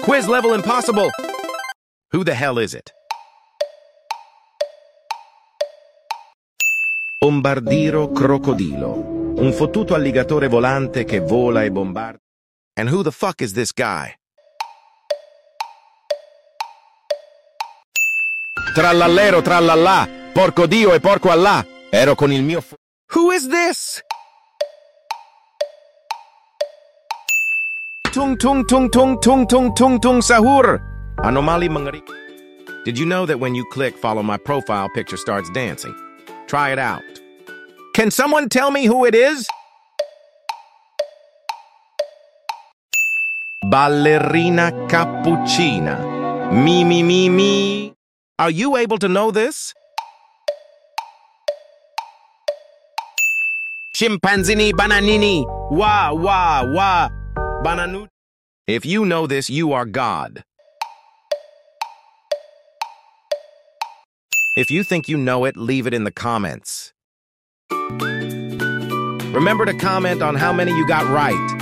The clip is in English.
Quiz level impossible! Who the hell is it? Bombardiro crocodilo. Un fottuto alligatore volante che vola e bombarda. And who the fuck is this guy? Trallallero trallallà, porco Dio e porco Allah. Ero con il mio... Who is this? Tung tung tung tung tung tung tung tung sahur. Anomali mangari. Did you know that when you click follow my profile picture starts dancing? Try it out. Can someone tell me who it is? Ballerina cappuccina. Me, me, me, me. Are you able to know this? Chimpanzini bananini. Wah, wah, wah. Bananu. If you know this, you are God. If you think you know it, leave it in the comments. Remember to comment on how many you got right.